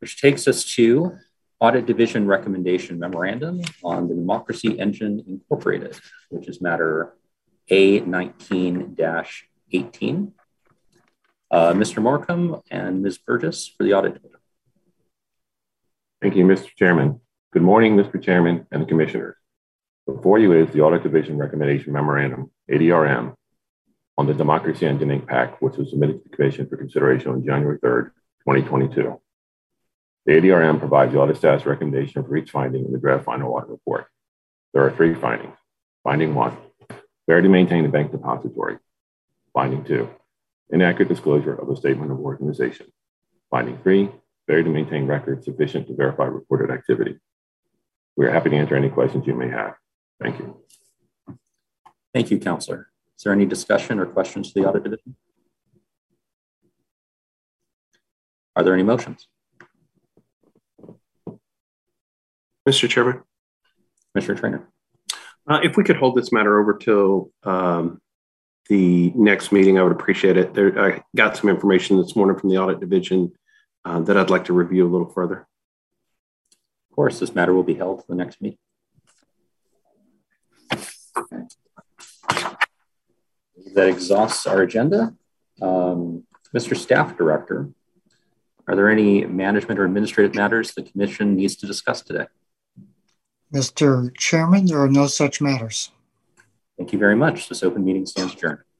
which takes us to Audit Division Recommendation Memorandum on the Democracy Engine Incorporated, which is matter A19-18. Mr. Morecambe and Ms. Burgess for the Audit Division. Thank you, Mr. Chairman. Good morning, Mr. Chairman and the Commissioners. Before you is the Audit Division Recommendation Memorandum, ADRM, on the Democracy Engine Inc. PAC, which was submitted to the Commission for consideration on January 3rd, 2022. The ADRM provides the audit status recommendation for each finding in the draft final audit report. There are 3 findings. Finding 1, failure to maintain the bank depository. Finding 2, inaccurate disclosure of a statement of organization. Finding 3, failure to maintain records sufficient to verify reported activity. We are happy to answer any questions you may have. Thank you. Thank you, Counselor. Is there any discussion or questions to the Audit Division? Are there any motions? Mr. Chairman. Commissioner Trainer. If we could hold this matter over till the next meeting, I would appreciate it. I got some information this morning from the Audit Division that I'd like to review a little further. Of course, this matter will be held for the next meeting. That exhausts our agenda. Mr. Staff Director, are there any management or administrative matters the Commission needs to discuss today? Mr. Chairman, there are no such matters. Thank you very much. This open meeting stands adjourned.